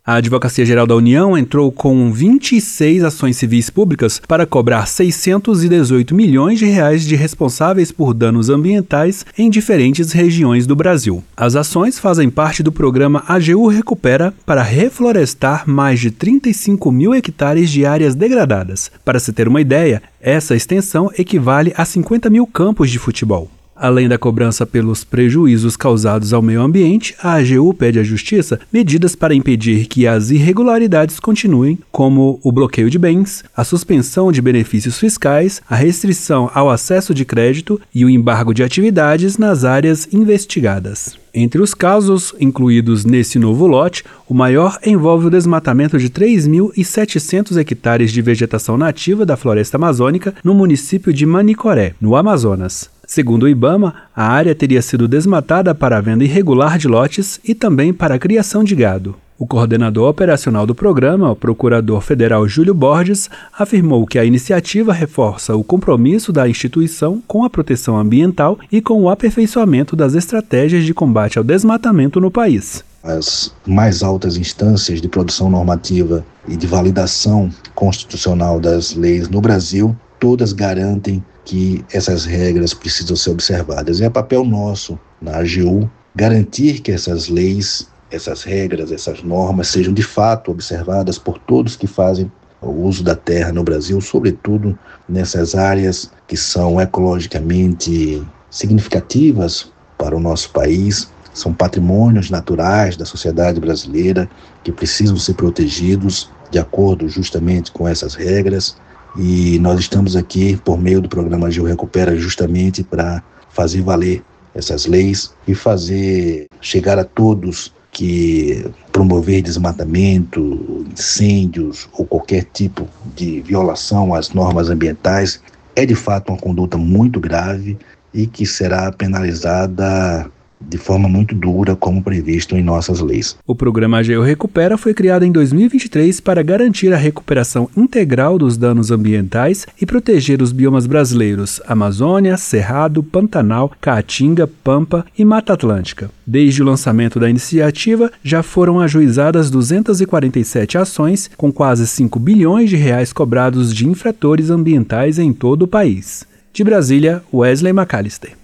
A Advocacia Geral da União entrou com 26 ações civis públicas para cobrar 618 milhões de reais de responsáveis por danos ambientais em diferentes regiões do Brasil. As ações fazem parte do programa AGU Recupera para reflorestar mais de 35 mil hectares de áreas degradadas. Para se ter uma ideia, essa extensão equivale a 50 mil campos de futebol. Além da cobrança pelos prejuízos causados ao meio ambiente, a AGU pede à Justiça medidas para impedir que as irregularidades continuem, como o bloqueio de bens, a suspensão de benefícios fiscais, a restrição ao acesso de crédito e o embargo de atividades nas áreas investigadas. Entre os casos incluídos nesse novo lote, o maior envolve o desmatamento de 3.700 hectares de vegetação nativa da floresta amazônica no município de Manicoré, no Amazonas. Segundo o IBAMA, a área teria sido desmatada para a venda irregular de lotes e também para a criação de gado. O coordenador operacional do programa, o procurador federal Júlio Borges, afirmou que a iniciativa reforça o compromisso da instituição com a proteção ambiental e com o aperfeiçoamento das estratégias de combate ao desmatamento no país. As mais altas instâncias de produção normativa e de validação constitucional das leis no Brasil, todas garantem que essas regras precisam ser observadas. É papel nosso, na AGU, garantir que essas leis, essas regras, essas normas sejam de fato observadas por todos que fazem o uso da terra no Brasil, sobretudo nessas áreas que são ecologicamente significativas para o nosso país, são patrimônios naturais da sociedade brasileira que precisam ser protegidos de acordo justamente com essas regras. E nós estamos aqui por meio do programa AGU Recupera justamente para fazer valer essas leis e fazer chegar a todos que promover desmatamento, incêndios ou qualquer tipo de violação às normas ambientais é de fato uma conduta muito grave e que será penalizada de forma muito dura, como previsto em nossas leis. O programa AGU Recupera foi criado em 2023 para garantir a recuperação integral dos danos ambientais e proteger os biomas brasileiros Amazônia, Cerrado, Pantanal, Caatinga, Pampa e Mata Atlântica. Desde o lançamento da iniciativa, já foram ajuizadas 247 ações, com quase 5 bilhões de reais cobrados de infratores ambientais em todo o país. De Brasília, Wesley McAllister.